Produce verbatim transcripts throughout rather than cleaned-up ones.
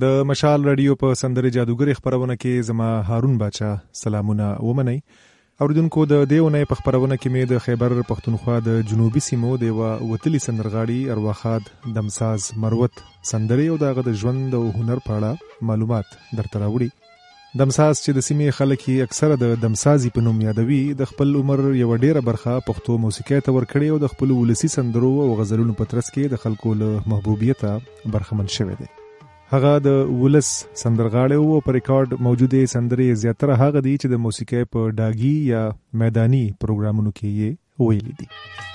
د مشال رادیو په سندرې جادوګر خبرونه کې زما هارون باچا سلامونه ومنئ. اوریدونکو د دیونه په خبرونه کې مې د خیبر پختونخوا د جنوبي سیمو د وتلی سندرغاړي ارواخاد دمساز مروت سندرې او دغه د ژوند او هنر په اړه معلومات درته راوړي. دمساز چې د سیمې خلک یې اکثره د دمسازي په نوم یادوي، د خپل عمر یو ډیره برخه پښتو موسیقۍ ته ورکړې او د خپل ولسی سندرو او غزلونو په ترڅ کې د خلکو له محبوبیته برخمن شوی دی. هغه د ولس سندرغاړي او په ریکارډ موجوده سندرې زیاتره هغه دي چې د موسیقۍ په ډاګي یا میداني پروګرامونو کې یې ویلي دي.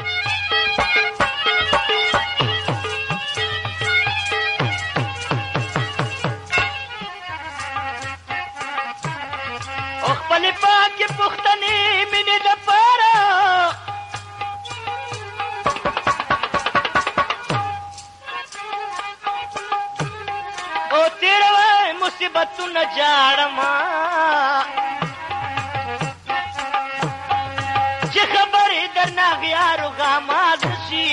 بتون جاړما چې خبرې درنا غیارو غاماد شي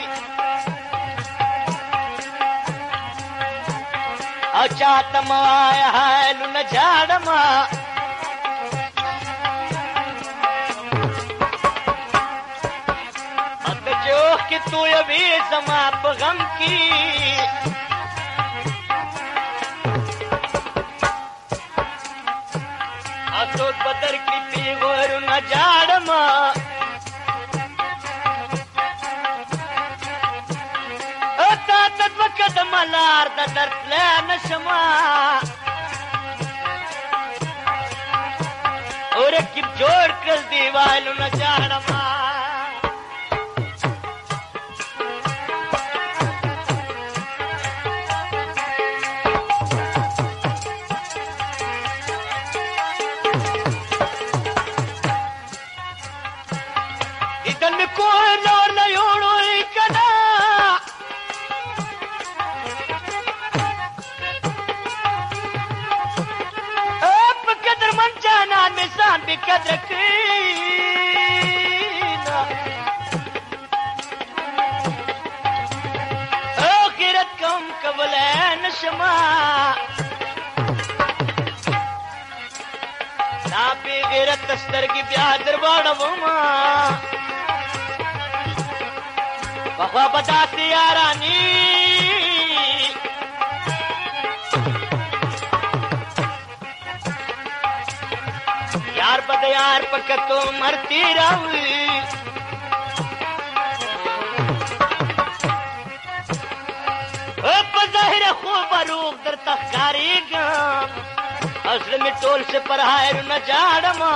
او چاته موایا حالو نه جاړما اته چوخ کې تو یې زما په غم کې اسود بدر کی پیغور نہ جاڑما اتا تد وقت ملار د درد لا نشما اور کی جوڑ کر دیوالو نہ جاڑما قدر کینا آخرت کم قبل نشما نا پی غیرت دستر کی بیا درباڑا وما بخوا بداتی یارانی یار بد یار پکتو مرتی راوی په ظاهر خوب روغ در تخکاری گم اصل می ټول سے پر هایر نه جاړما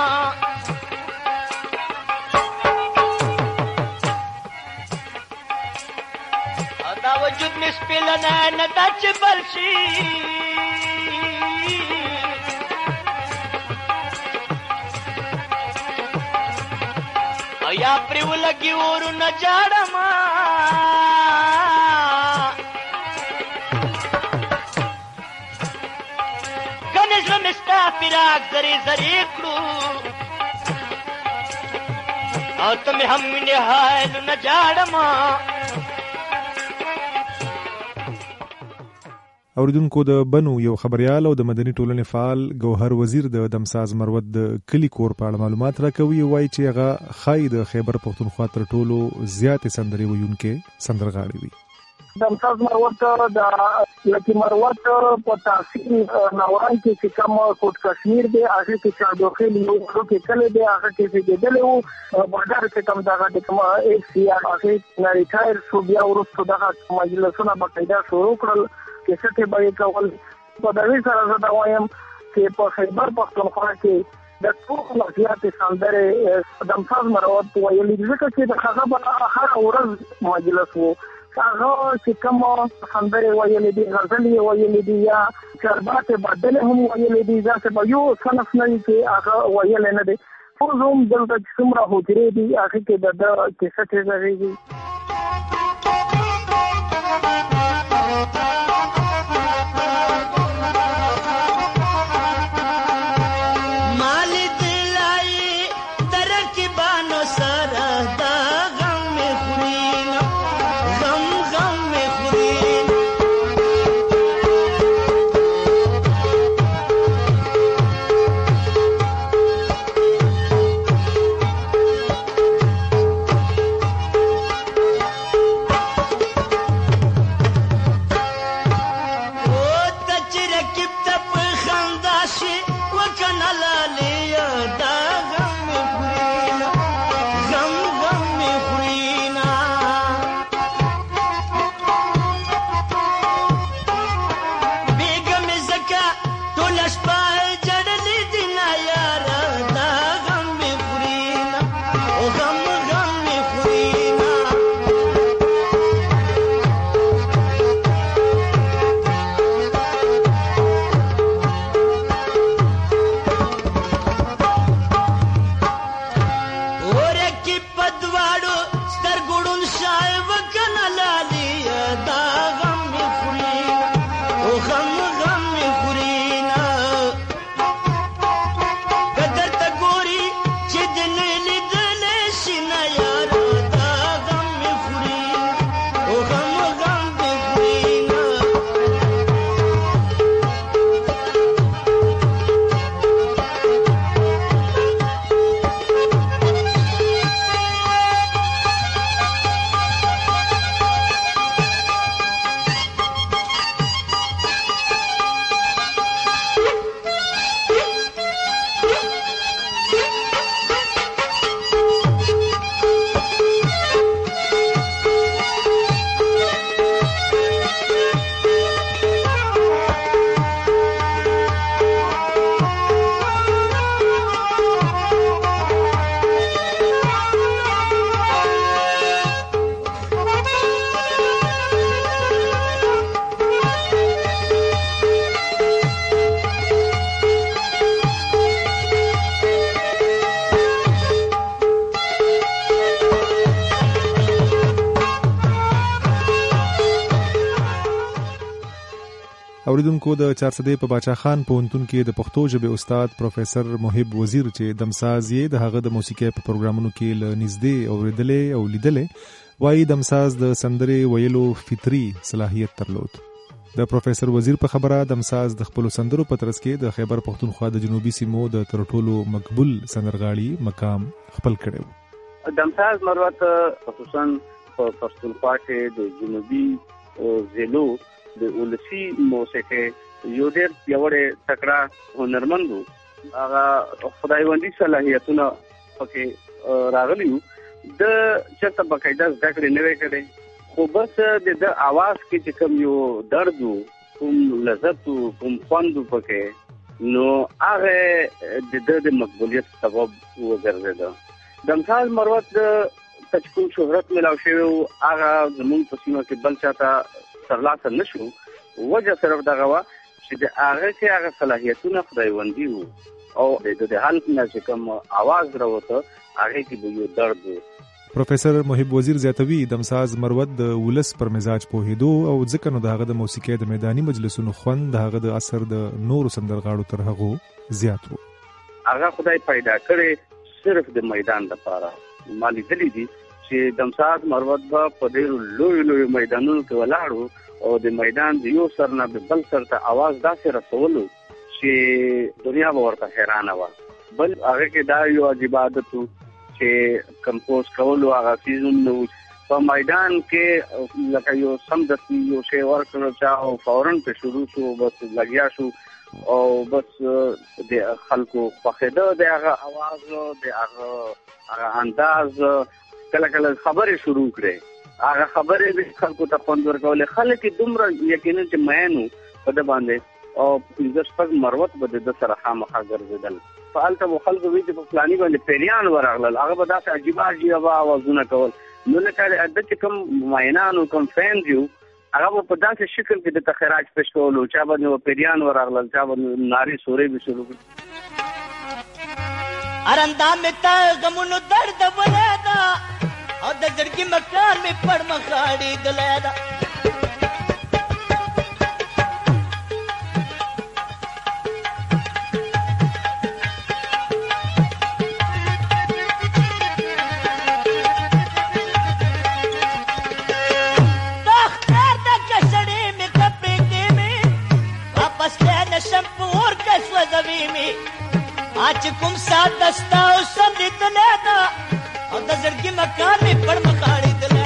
ادا وجود نسپل نه نه دچ بلشي یا پریو لگی اورو نہ جاڑما کنج لمستا پیراک زری زری کلو او تمہیں ہم نہائلو نہ جاڑما. اوریدونکو د بنو یو خبريال او د مدني ټولنې فعال ګوهر وزیر د دمساز مروت د کلی کور په اړه معلومات راکوي. وایي چې هغه خای د خیبر پختونخوا تر ټولو زیاتې سندرې ویونکې سندرغاړي وي. دمساز مروت د لکه مروت په تاثیر ناوران کې چې کوم کوټ کشمیر دی هغه کې چاډوخیل یو کې کله دی هغه کې کېدل او بازار کې کوم دغه د کوم ایک سی هغه نه ریټایر شو بیا ورسته دغه مجلسونه باقاعده شروع کړل کې څه به کول. په دغه سره زه دا وایم چې په خیبر پختونخوا کې د ټول زیاتې سندرې دمساز مروت ویلي ځکه چې د هغه په هر ورځ مجلس وو هغه چې کوم سندرې ویلي دي غزلې ویلي دي یا چربات بدل هم ویلي دي ځکه به یو صنف نه چې هغه ویل نه دي خو زوم دلته څومره هوجرې دي هغه کې د کیسه ته ځایږي. غم می خورینا اوره کی پدواړو سترګړون شایو کنه لالی دا غم می خورینا او غم غم می خورینا قدر تا ګوري چې دنه لیدل شنه یار دا غم می خورینا او غم غم می خورینا اوریدونکو د چارسدې په باچا خان پوهنتون کې د پښتو ژبې استاد پروفیسر محب وزیر چې دمساز یې د هغه د موسیقۍ په پروګرامونو کې له نږدې اوریدلې او لیدلې وایي دمساز د سندرې ویلو فطري صلاحیت درلود. د پروفیسر وزیر په خبره دمساز د خپل سندرو په ترڅ کې د خیبر پښتونخوا د جنوبي سیمو د تر ټولو مقبول سندرغاړي مقام خپل کړو. دمساز مروت خصوصا په پښتونخوا کې د جنوبي ضلعو د ولسی موسیقي یو ډېر پیاوړی تکړه هنرمند وو. هغه خدایوندي صلاحیتونه پکې راغلي وو. د چېرته باقاعده زده کړې نه وې کړې خو بس د د اواز کې چې کوم یو درد وو کوم لذت وو کوم خوند وو پکې نو هغه د د مقبولیت سبب وګرځېده. دمساز مروت ته کوم شهرت ملاو شوی وو هغه زموږ په سیمه کې بل چاته سرلاسه نشو. وجه صرف دغه وا چې د هغه کې هغه صلاحیتونه خدایوندي وو او د د حالت نه چې کوم आवाज راوته هغه کې به یو درد وو. پروفیسر محب وزیر زیاتوي دمساز مروت د ولس پر مزاج پوهېدو او ځکه نو دغه د موسیقۍ د میداني مجلسونو خوند دغه د اثر د نورو سندرغاړو تر هغه زیات وو. هغه خدای پیدا کړي صرف د میدان لپاره. مالی دلی دي چې دمساز مروت په ډېر لوی لوی میدانونو کې ولاړو او د میدان د یو سر نه بل سر ته आवाज داسې رسولو چې دنیا به ورته حیرانه وه. بل هغه کې دا یو عجیب عادت و چې کمپوز کولو هغه سیزون په میدان کې لکه یو سمدستي یو شی ورکړو چا او فورن په شروع شو بس لګیا شو او بس د خلکو خوښېده د هغه आवाज د هغه هغه انداز کله کله خبرې شروع کړې. هغه خبرې د خلکو ته خوند ورکول. خلک دومره یقینا چې مینو په د باندې او پنځه شپږ مروت به د سره خامخا ګرځېدل. فالته مو خلکو وی چې په فلاني باندې پیریان ورغلل هغه به داسې عجیبه عجیبه آوازونه کول. نو لکه د چې کوم مینانو کوم فین دیو هغه په داسې شکل کې د تخراج پېښ کولو چا باندې پیریان ورغلل چا باندې ناري سورې به شروع کړ. ارندا مې تا غمونو درد ولادا او د زړګي مکان مې پړ مخاړي دلادا. आज कुम साथ दस्ता संदित लेदा और दजर की मकान में पड़ मकाड़ी दले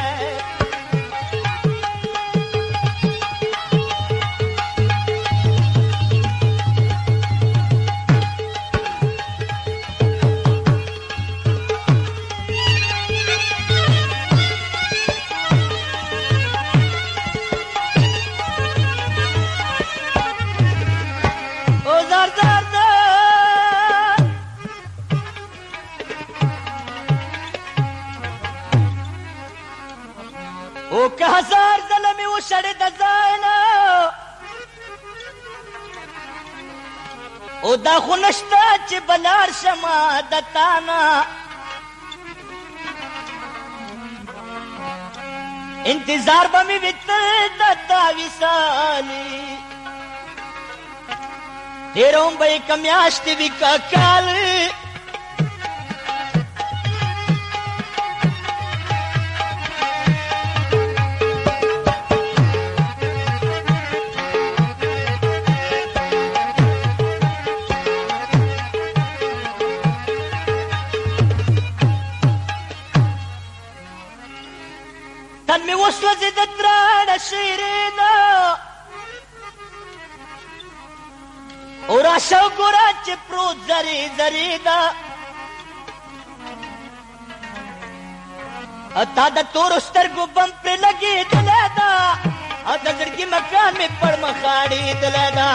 او که هزار ظلمي وشړې د ځای نه او دا خو نشته چې بلاړ شمه د تا نه انتظار به مې وي تل د تا وصالي ډېر هم به یې که میاشتې وي که کال تن می وسوځي د تراړه شیرینا او راشه ګوره چې پروت زری زری دا اتا د تور سترګو بم پرې لګېدلی ده او د زړګي مکان مې پر مخاړېدلی ده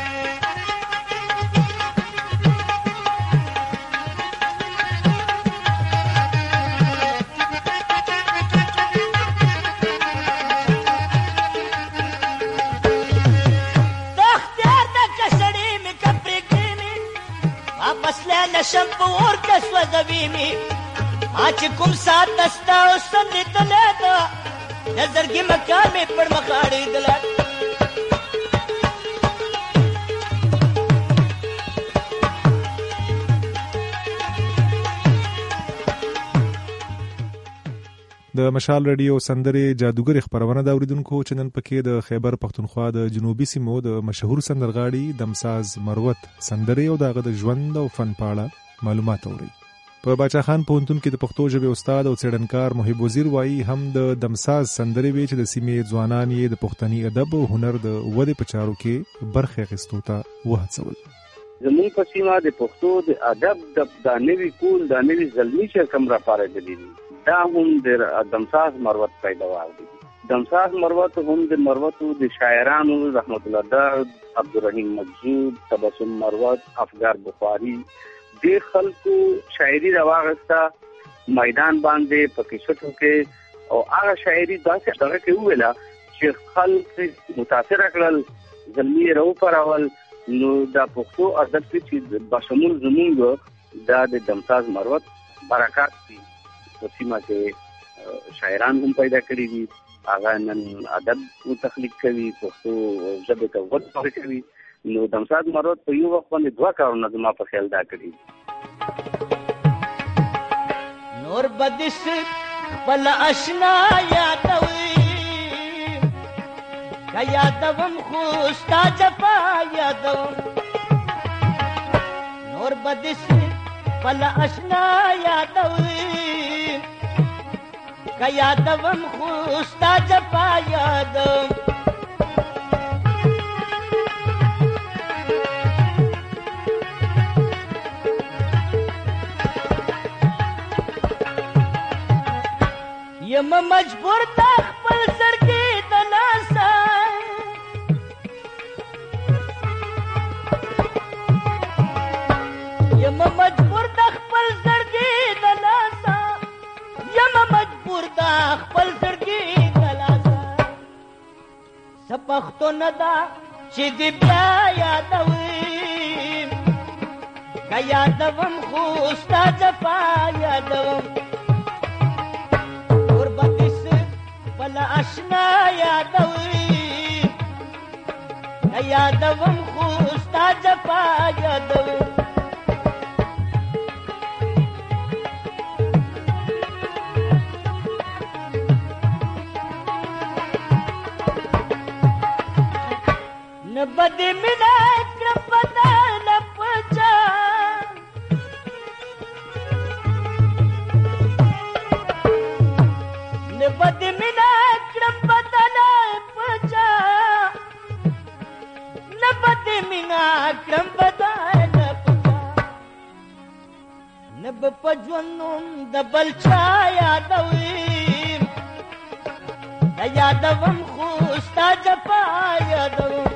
نشم په اور کې سوځوي مې چې کوم ساعت نستا او سندېدلی ده د زړګي مکان مې پر مخاړېدلی د مشال رادیو سندرې جادوګر خبرونه دا اوریدونکو چې نن پکې د خیبر پښتونخوا د جنوبي سیمو د مشهور سندرغاړي دمساز مروت سندرې او دغه د ژوند او فن په اړه معلومات اوري. په باچا خان پوهنتون کې د پښتو ژبې استاد او څېړنکار محب وزیر وایي هم د دمساز سندرې وی چې د سیمې ځوانان یې د پښتني ادب او هنر د ودې په چارو کې برخه اخیستو ته وهڅول. زموږ په سیمه د پښتو د ادب د نوي کول د نوي زلمي چې کوم راپارېدلي دي دا هم د دمساز مروت پیداوار دي. دمساز مروت هم د مروتو د شاعرانو رحمت الله داد، عبدالرحیم مجذوب، تبسم مروت، افګار بخاري د خلکو شاعري راواغسته میدان باندې پکې شټو کې او هغه شاعري داسې دغه کې ویله چې خلک متاثر کړل زلمي راو پرول نو دا پښتو ادب کې بشمول زمونږ دا د دمساز مروت برکات دي. په سیمه کې شاعران هم پیدا کړي دي هغه نن ادب تخلیق کوي پښتو ژبې ته وده کوي نو دمساز مروت په یو وخت باندې دوه کارونه زما په خیال دا کړي نور بدس خپل اشنا یادوي که یادوم خو ستا جفا یادوم نور بدس خپل اشنا یادوي که یادوم خو ستا جفا یادوم یم مجبور تا خپل زړګي د لاسه یم مجبور تا خپل زړګي د لاسه یم مجبور تا خپل زړګي د لاسه سپختو نه دا چې دې بیا یادوي که یادوم خو ستا جفا یادوم اشنا یادوي یادوم خو ستا جفا یادوم نبدې مینه کړم بدل پچا نبدې مینه کړم بدل پکا نب پجونم د بل چا یادوي د یادوم خو ستا جفا یادوم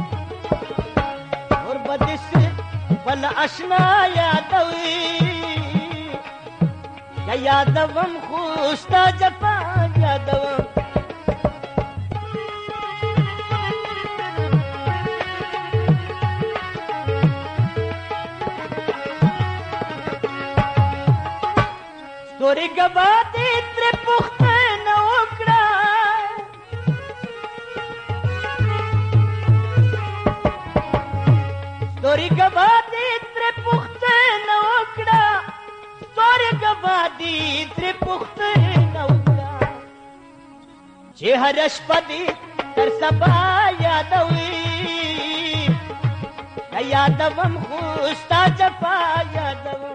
اور بدس بل اشنا یادوي د یادوم خو ستا جفا یادوم گبادی تر پختنه وکړه ستوري گبادی تر پختنه وکړه ستوري گبادی تر پختنه وکړه چې هر شپه دې تر سبا یادوي یادوم خو ستا جفا یادوم.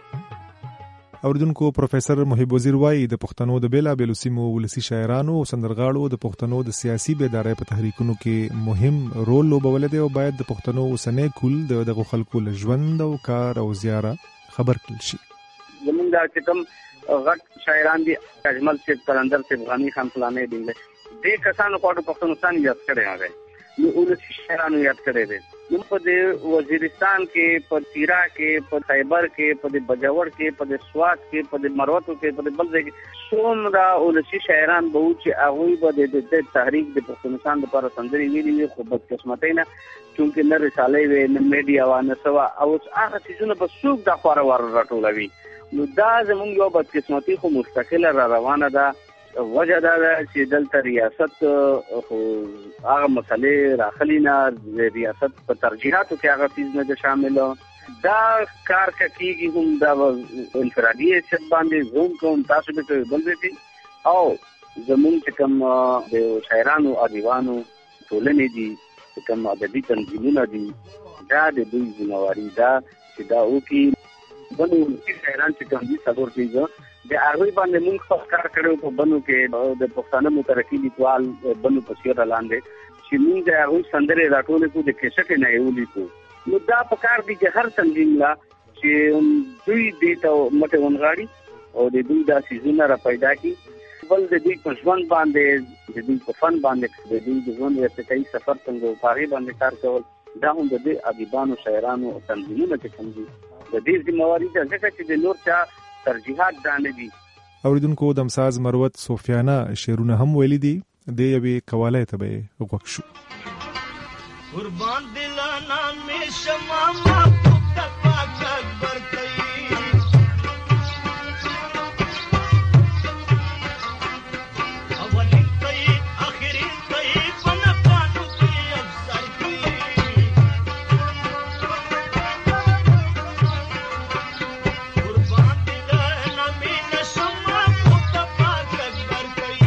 اوریدونکو پروفیسر محب وزیر وایي د پښتنو د بیلابېلو سیمو ولسي شاعرانو او سندرغاړو د پښتنو د سیاسي بیدارۍ په تحریکونو کې مهم رول لوبولی دی او باید د پښتنو اوسنی کول د دغو خلکو له ژوند او کار او زیاره خبر کړل شي. زمونږ دا چې کوم غټ شاعران دي اجمل صاحب قلندر صاحب غني خان فلانې دي دې کسانو کوټو پښتونستان یاد کړی هغه نو ولسي شاعرانو یاد کړی دی. نو په دې وزیرستان کې په تیرا کې په خیبر کې په دې بجاور کې په دې سوات کې په دې مروتو کې په دې بل ځای کې څومره ولسي شاعران به وو چې هغوی به د دې تحریک د پښتونستان لپاره سندرې ویلي وي خو بدقسمتۍ نه چونکې نه رسالۍ وې نه میډیا وه نه څه وه او هغه څیزونه به څوک دا خواره واره راټولوي. نو دا زموږ یو بدقسمتي خو مستقله را روانه ده. وجه دا ده چې دلته ریاست خو هغه مسلې راخلي نه د ریاست په ترجیحاتو کې هغه څیز نه ده شامل. دا کار که کېږي هم دا انفرادي حیثیت باندې زه هم کوم تاسو به کوئ بل ځای او زمونږ چې کوم د شاعرانو ادیبانو ټولنې دي چې کوم ادبي تنظیمونه دي دا د دوی ذمهواري ده چې دا وکړي. بلو شاعران چې کوم دي څلور څیزه د هغوی باندې موږ خپل کار کړی په بنو کې د پښتانه مترقي لیکوال بنو په سیوره لاندې چې موږ د هغوی سندرې راټولې کړو د کیسټ نه یې ولیکو. نو دا په کار دي چې هر تنظیم لا چې دوی دې ته مټې ونغاړي او د دوی دا څیزونه را پیدا کړي بل د دوی په ژوند باندې د دوی په فن باندې د دوی د ژوند ارتقایي سفر څنګه په هغې باندې کار کول دا هم د دې ادیبانو شاعرانو او تنظیمونو چې کوم دي د دې ذمهواري ده ځکه چې د نور چا ترجیحات دا نه دي. اوریدونکو د امساز مروت صوفیانه شعرونه هم ویلي دي د یوې قوالۍ ته به یې غوږ شو. قربان دلانا میں شمع محبوب تک اکبر کئی اولین کئی آخرین کئی پنپانو کی افسر کئی قربان دلانا میں شمع محبوب تک اکبر کئی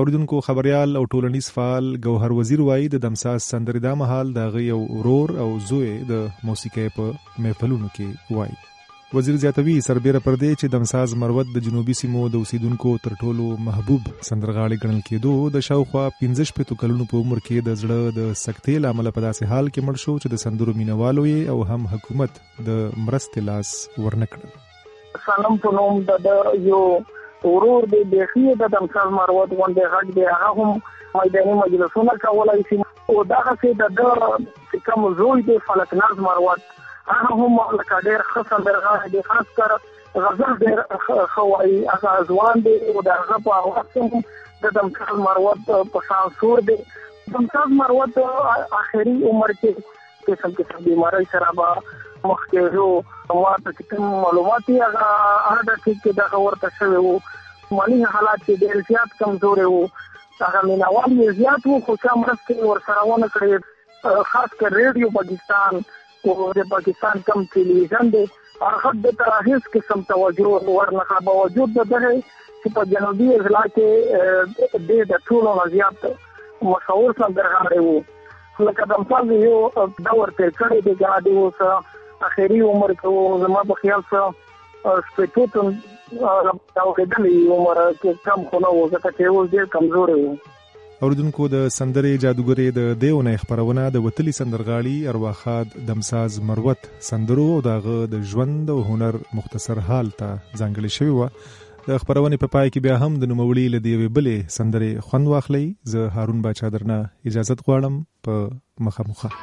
اوریدونکو خبريال او ټولنیز فعال ګوهر وزیر وایي د دمساز سندرې دا مهال د غي او ورور او زوی د موسیقي په محفلونو کې وایي. وزیر زیاتوي سربېره پر دې چې دمساز مروت د جنوبي سیمو د اوسیدونکو تر ټولو محبوب سندرغاړي ګڼل کېدو د شاوخوا پنځه شپېتو کلونو په عمر کې د زړه د سکتې له امله په داسې حال کې مړ شو چې د سندرو مینوالو او هم حکومت د مرستې لاس ورنه کړل. سلام په نوم د یو ورور د بخي د دمساز مروت غونډه غږ دی، هغه هم میداني مجلسونه کولای شي او دا څه د کوم زوی د فلکناز مروت هغه هم لکه ډېر ښه سندرغاړی دی، خاص کر غزل ډېر ښه وایي، هغه ځوان دی او د هغه په اواز کې هم د دمساز مروت په شان سور دی. دمساز مروت آخري عمر کې قسم قسم بیماری سره به مخ کېږو، ما ته کوم معلومات یې هغه هغه کې دغه ورته شوی وو، مالي حالات کې ډېر زیات کمزوري وو، هغه مینوال یې زیات وو خو چا مرستې ورسره ونه کړې، خاص کر ریډیو پاکستان او د پاکستان کم ټلویزیون دی هغه د تراهیس قسم توجه ورنه باوجود د دغه چې په جنوبي اضلاع کې د ټولو زیات مشهور سندرغاړي وو، لکه دمساز یو دور تیر کړی دی، هغه د اوس اخري عمر کې زما په خیال سره شپېتو او کېدلې عمر کې کم خو نه وو ځکه چې اوس ډېر کمزوري وو. اوریدونکو د سندرې جادوګرې د دیو نه خبرونه د وتلي سندرغاړي ارواخاد دمساز مروت سندرو او دغه د ژوند او هنر مختصر حال ته ځانګړي شوی و. د خبرونه په پای کې بیا هم د نوموړي له دیوې بلې سندرې خوند واخلي. زه هارون باچا درنه اجازه غواړم په مخامخه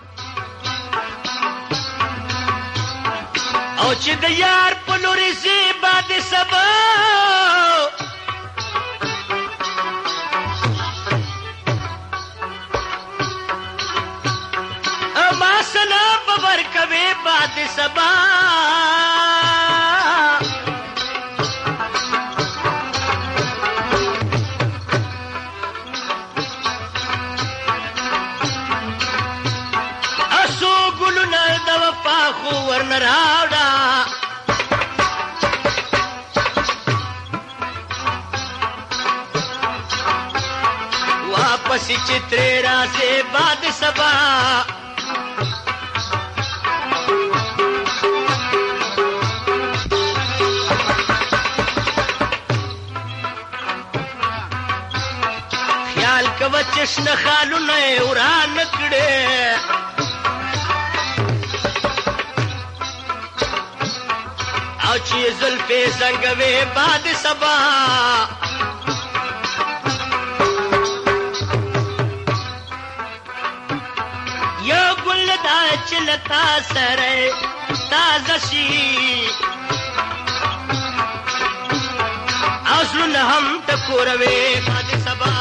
او چې د یار په لوري سي باد سبا کوي باد سبا اسو ګلونه د وفا خو ورن راوړه واپس چترے راځي باد سبا چشن خالونه وران کړي او چې زلفې زنګوي باد سبا یو ګل دا چلتا سره تازه شي او زړه هم ټکوروي باد سبا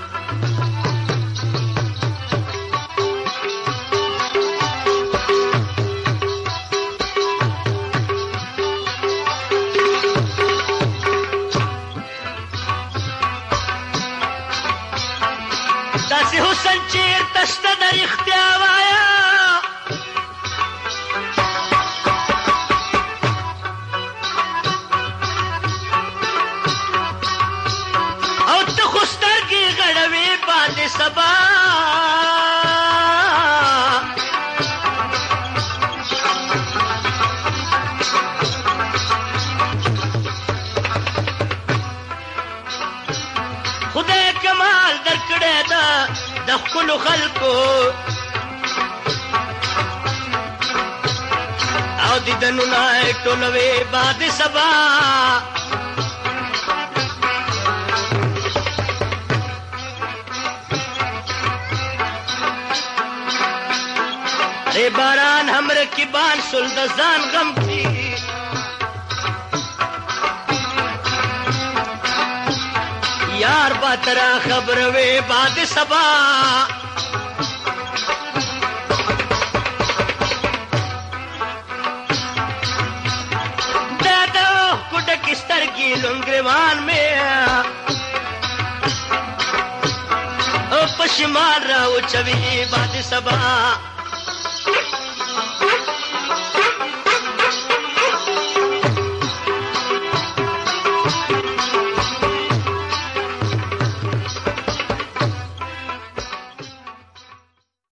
داسې حسن چیر تشته د رښتیا وایا او ته خو سترګې غړوې باندې سبا خدای کمال درکړی دا د خپلو خلکو او دیدنونه یې ټولوي باد سبا ری باران هم رکیبان شول د ځان غم کې یار با ترا خبر وے باد سبا دادا کڈ کستر کی لنگریوان میں پشمار راو چوی باد سبا